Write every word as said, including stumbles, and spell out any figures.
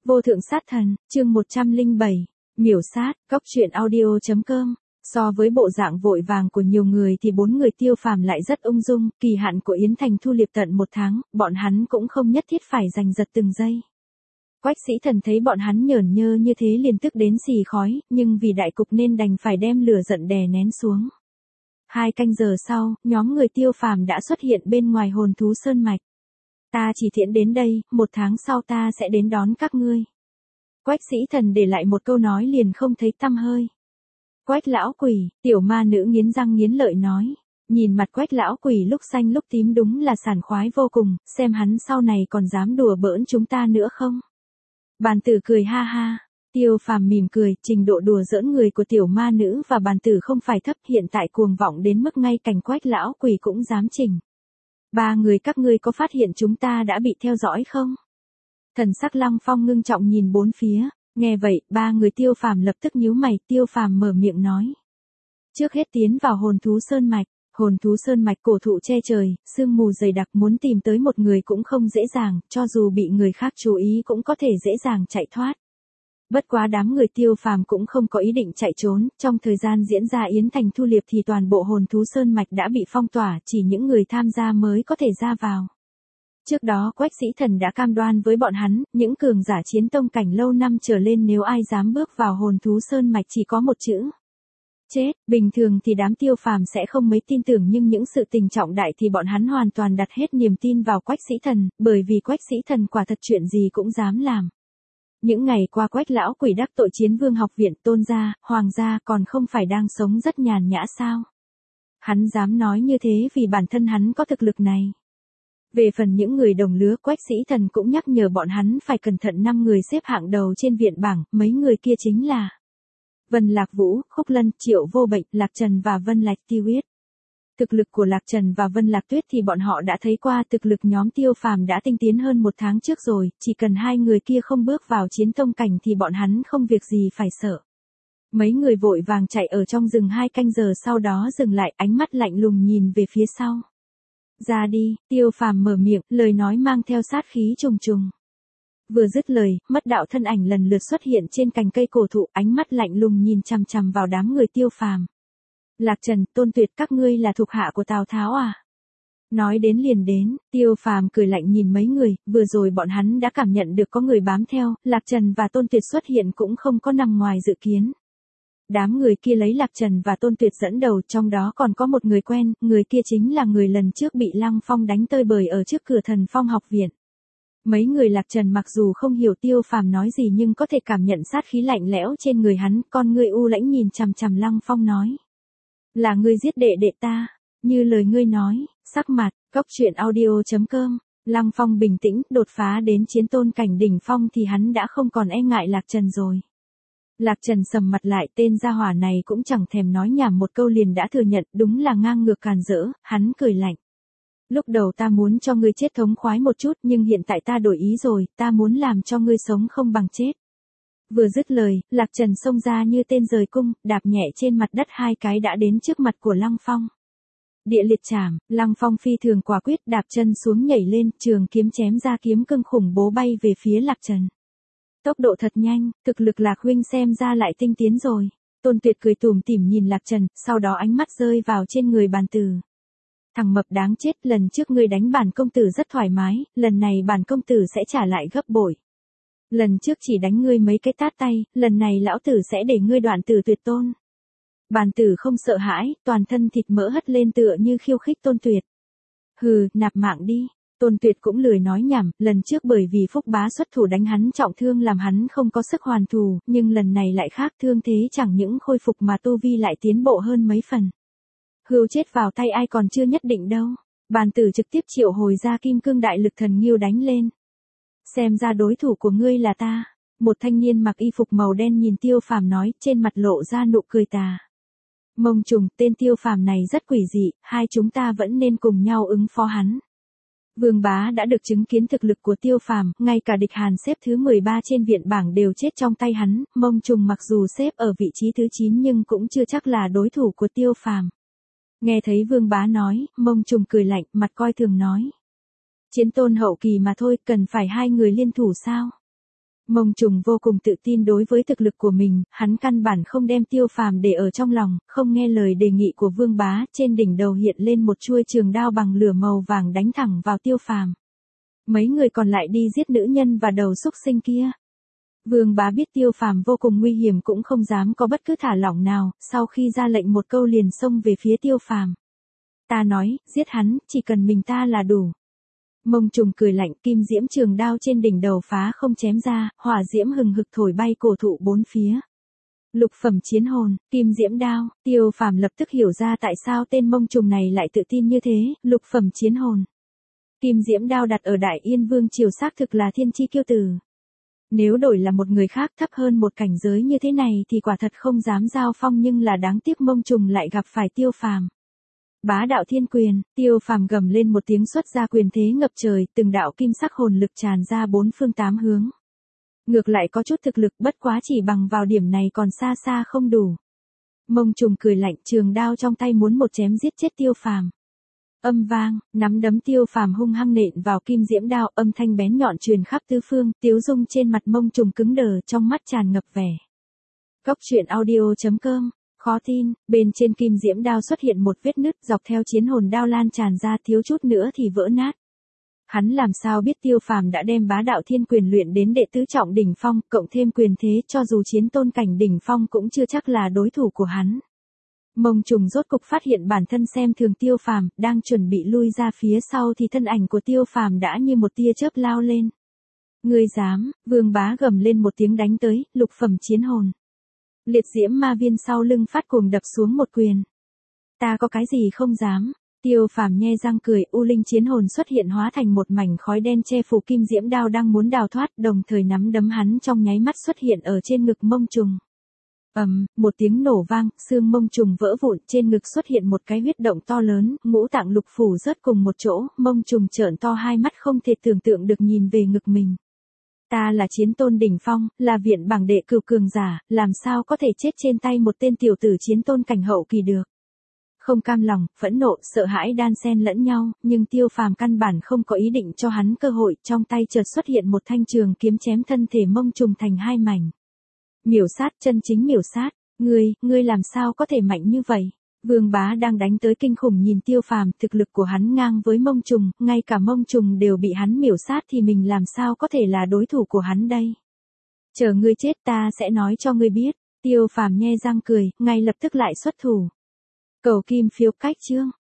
Vô thượng sát thần, chương một trăm lẻ bảy, miểu sát, cóc truyện audio chấm com. So với bộ dạng vội vàng của nhiều người thì bốn người Tiêu Phàm lại rất ung dung, kỳ hạn của Yến Thành thu liệp tận một tháng, bọn hắn cũng không nhất thiết phải giành giật từng giây. Quách Sĩ Thần thấy bọn hắn nhởn nhơ như thế liền tức đến xì khói, nhưng vì đại cục nên đành phải đem lửa giận đè nén xuống. Hai canh giờ sau, nhóm người Tiêu Phàm đã xuất hiện bên ngoài hồn thú sơn mạch. Ta chỉ thiện đến đây, một tháng sau ta sẽ đến đón các ngươi. Quách Sĩ Thần để lại một câu nói liền không thấy tăm hơi. Quách lão quỷ, tiểu ma nữ nghiến răng nghiến lợi nói. Nhìn mặt Quách lão quỷ lúc xanh lúc tím đúng là sảng khoái vô cùng, xem hắn sau này còn dám đùa bỡn chúng ta nữa không. Bàn tử cười ha ha. Tiêu Phàm mỉm cười, trình độ đùa giỡn người của tiểu ma nữ và bàn tử không phải thấp, hiện tại cuồng vọng đến mức ngay cảnh Quách lão quỷ cũng dám chỉnh. Ba người các ngươi có phát hiện chúng ta đã bị theo dõi không? Thần sắc Lăng Phong ngưng trọng nhìn bốn phía, nghe vậy, ba người Tiêu Phàm lập tức nhíu mày, Tiêu Phàm mở miệng nói. Trước hết tiến vào hồn thú sơn mạch, hồn thú sơn mạch cổ thụ che trời, sương mù dày đặc, muốn tìm tới một người cũng không dễ dàng, cho dù bị người khác chú ý cũng có thể dễ dàng chạy thoát. Bất quá đám người Tiêu Phàm cũng không có ý định chạy trốn, trong thời gian diễn ra Yến Thành thu liệp thì toàn bộ hồn thú sơn mạch đã bị phong tỏa, chỉ những người tham gia mới có thể ra vào. Trước đó Quách Sĩ Thần đã cam đoan với bọn hắn, những cường giả chiến tông cảnh lâu năm trở lên nếu ai dám bước vào hồn thú sơn mạch chỉ có một chữ. Chết, bình thường thì đám Tiêu Phàm sẽ không mấy tin tưởng nhưng những sự tình trọng đại thì bọn hắn hoàn toàn đặt hết niềm tin vào Quách Sĩ Thần, bởi vì Quách Sĩ Thần quả thật chuyện gì cũng dám làm. Những ngày qua Quách lão quỷ đắc tội Chiến Vương học viện, Tôn gia, Hoàng gia còn không phải đang sống rất nhàn nhã sao? Hắn dám nói như thế vì bản thân hắn có thực lực này. Về phần những người đồng lứa, Quách Sĩ Thần cũng nhắc nhở bọn hắn phải cẩn thận năm người xếp hạng đầu trên viện bảng, mấy người kia chính là Vân Lạc Vũ, Khúc Lân, Triệu Vô Bệnh, Lạc Trần và Vân Lạc Tiêu Huyết. Thực lực của Lạc Trần và Vân Lạc Tuyết thì bọn họ đã thấy qua, thực lực nhóm Tiêu Phàm đã tinh tiến hơn một tháng trước rồi, chỉ cần hai người kia không bước vào chiến tông cảnh thì bọn hắn không việc gì phải sợ. Mấy người vội vàng chạy ở trong rừng hai canh giờ sau đó dừng lại, ánh mắt lạnh lùng nhìn về phía sau. Ra đi, Tiêu Phàm mở miệng, lời nói mang theo sát khí trùng trùng. Vừa dứt lời, mất đạo thân ảnh lần lượt xuất hiện trên cành cây cổ thụ, ánh mắt lạnh lùng nhìn chằm chằm vào đám người Tiêu Phàm. Lạc Trần, Tôn Tuyệt, các ngươi là thuộc hạ của Tào Tháo à? Nói đến liền đến, Tiêu Phàm cười lạnh nhìn mấy người, vừa rồi bọn hắn đã cảm nhận được có người bám theo, Lạc Trần và Tôn Tuyệt xuất hiện cũng không có nằm ngoài dự kiến. Đám người kia lấy Lạc Trần và Tôn Tuyệt dẫn đầu, trong đó còn có một người quen, người kia chính là người lần trước bị Lăng Phong đánh tơi bời ở trước cửa Thần Phong học viện. Mấy người Lạc Trần mặc dù không hiểu Tiêu Phàm nói gì nhưng có thể cảm nhận sát khí lạnh lẽo trên người hắn, con người u lãnh nhìn chằm chằm Lăng Phong nói. Là ngươi giết đệ đệ ta, như lời ngươi nói, sắc mặt, cóc truyện audio chấm com. Lăng Phong bình tĩnh, đột phá đến chiến tôn cảnh đỉnh phong thì hắn đã không còn e ngại Lạc Trần rồi. Lạc Trần sầm mặt lại, tên gia hỏa này cũng chẳng thèm nói nhảm một câu liền đã thừa nhận, đúng là ngang ngược càn rỡ, hắn cười lạnh. Lúc đầu ta muốn cho ngươi chết thống khoái một chút nhưng hiện tại ta đổi ý rồi, ta muốn làm cho ngươi sống không bằng chết. Vừa dứt lời, Lạc Trần xông ra như tên rời cung, đạp nhẹ trên mặt đất hai cái đã đến trước mặt của Lăng Phong. Địa liệt chảm, Lăng Phong phi thường quả quyết, đạp chân xuống nhảy lên, trường kiếm chém ra kiếm cương khủng bố bay về phía Lạc Trần. Tốc độ thật nhanh, thực lực Lạc huynh xem ra lại tinh tiến rồi. Tôn Tuyệt cười tủm tỉm nhìn Lạc Trần, sau đó ánh mắt rơi vào trên người Bàn Tử. Thằng mập đáng chết, lần trước ngươi đánh bản công tử rất thoải mái, lần này bản công tử sẽ trả lại gấp bội. Lần trước chỉ đánh ngươi mấy cái tát tay, lần này lão tử sẽ để ngươi đoạn tử tuyệt tôn. Bàn Tử không sợ hãi, toàn thân thịt mỡ hất lên tựa như khiêu khích Tôn Tuyệt. Hừ, nạp mạng đi. Tôn Tuyệt cũng lười nói nhảm, lần trước bởi vì Phúc Bá xuất thủ đánh hắn trọng thương làm hắn không có sức hoàn thù, nhưng lần này lại khác, thương thế chẳng những khôi phục mà tu vi lại tiến bộ hơn mấy phần. Hưu chết vào tay ai còn chưa nhất định đâu. Bàn Tử trực tiếp triệu hồi ra kim cương đại lực thần nghiêu đánh lên. Xem ra đối thủ của ngươi là ta. Một thanh niên mặc y phục màu đen nhìn Tiêu Phàm nói, trên mặt lộ ra nụ cười tà. Mông trùng, tên Tiêu Phàm này rất quỷ dị, hai chúng ta vẫn nên cùng nhau ứng phó hắn. Vương Bá đã được chứng kiến thực lực của Tiêu Phàm, ngay cả địch Hàn xếp thứ mười ba trên viện bảng đều chết trong tay hắn, Mông trùng mặc dù xếp ở vị trí thứ chín nhưng cũng chưa chắc là đối thủ của Tiêu Phàm. Nghe thấy Vương Bá nói, Mông trùng cười lạnh, mặt coi thường nói. Chiến tôn hậu kỳ mà thôi, cần phải hai người liên thủ sao? Mông Trùng vô cùng tự tin đối với thực lực của mình, hắn căn bản không đem Tiêu Phàm để ở trong lòng, không nghe lời đề nghị của Vương Bá, trên đỉnh đầu hiện lên một chuôi trường đao bằng lửa màu vàng đánh thẳng vào Tiêu Phàm. Mấy người còn lại đi giết nữ nhân và đầu xúc sinh kia. Vương Bá biết Tiêu Phàm vô cùng nguy hiểm cũng không dám có bất cứ thả lỏng nào, sau khi ra lệnh một câu liền xông về phía Tiêu Phàm. Ta nói, giết hắn, chỉ cần mình ta là đủ. Mông Trùng cười lạnh, kim diễm trường đao trên đỉnh đầu phá không chém ra, hỏa diễm hừng hực thổi bay cổ thụ bốn phía. Lục phẩm chiến hồn, kim diễm đao, Tiêu Phàm lập tức hiểu ra tại sao tên Mông Trùng này lại tự tin như thế, lục phẩm chiến hồn. Kim diễm đao đặt ở Đại Yên Vương triều xác thực là thiên chi kiêu tử. Nếu đổi là một người khác thấp hơn một cảnh giới như thế này thì quả thật không dám giao phong, nhưng là đáng tiếc Mông Trùng lại gặp phải Tiêu Phàm. Bá đạo thiên quyền, Tiêu Phàm gầm lên một tiếng xuất ra quyền thế ngập trời, từng đạo kim sắc hồn lực tràn ra bốn phương tám hướng. Ngược lại có chút thực lực, bất quá chỉ bằng vào điểm này còn xa xa không đủ. Mông Trùng cười lạnh, trường đao trong tay muốn một chém giết chết Tiêu Phàm. Âm vang, nắm đấm Tiêu Phàm hung hăng nện vào kim diễm đao, âm thanh bén nhọn truyền khắp tứ phương, tiếu dung trên mặt Mông Trùng cứng đờ, trong mắt tràn ngập vẻ. Góc truyện audio chấm com. Khó tin, bên trên kim diễm đao xuất hiện một vết nứt, dọc theo chiến hồn đao lan tràn ra, thiếu chút nữa thì vỡ nát. Hắn làm sao biết Tiêu Phàm đã đem bá đạo thiên quyền luyện đến đệ tứ trọng đỉnh phong, cộng thêm quyền thế, cho dù chiến tôn cảnh đỉnh phong cũng chưa chắc là đối thủ của hắn. Mông Trùng rốt cục phát hiện bản thân xem thường Tiêu Phàm, đang chuẩn bị lui ra phía sau thì thân ảnh của Tiêu Phàm đã như một tia chớp lao lên. Ngươi dám? Vương Bá gầm lên một tiếng đánh tới, lục phẩm chiến hồn. Liệt diễm ma viên sau lưng phát cuồng đập xuống một quyền. Ta có cái gì không dám? Tiêu Phàm nhe răng cười, u linh chiến hồn xuất hiện hóa thành một mảnh khói đen che phủ kim diễm đao đang muốn đào thoát, đồng thời nắm đấm hắn trong nháy mắt xuất hiện ở trên ngực Mông Trùng. Ầm, um, một tiếng nổ vang, xương Mông Trùng vỡ vụn, trên ngực xuất hiện một cái huyết động to lớn, ngũ tạng lục phủ rớt cùng một chỗ, Mông Trùng trợn to hai mắt không thể tưởng tượng được nhìn về ngực mình. Ta là chiến tôn đỉnh phong, là viện bảng đệ cửu cường giả, làm sao có thể chết trên tay một tên tiểu tử chiến tôn cảnh hậu kỳ được. Không cam lòng, phẫn nộ, sợ hãi đan xen lẫn nhau, nhưng Tiêu Phàm căn bản không có ý định cho hắn cơ hội, trong tay chợt xuất hiện một thanh trường kiếm chém thân thể Mông Trùng thành hai mảnh. Miểu sát, chân chính miểu sát, ngươi, ngươi làm sao có thể mạnh như vậy? Vương Bá đang đánh tới kinh khủng nhìn Tiêu Phàm, thực lực của hắn ngang với Mông Trùng, ngay cả Mông Trùng đều bị hắn miểu sát thì mình làm sao có thể là đối thủ của hắn đây? Chờ ngươi chết ta sẽ nói cho ngươi biết. Tiêu Phàm nhe răng cười, ngay lập tức lại xuất thủ. Cầu kim phiếu cách chương.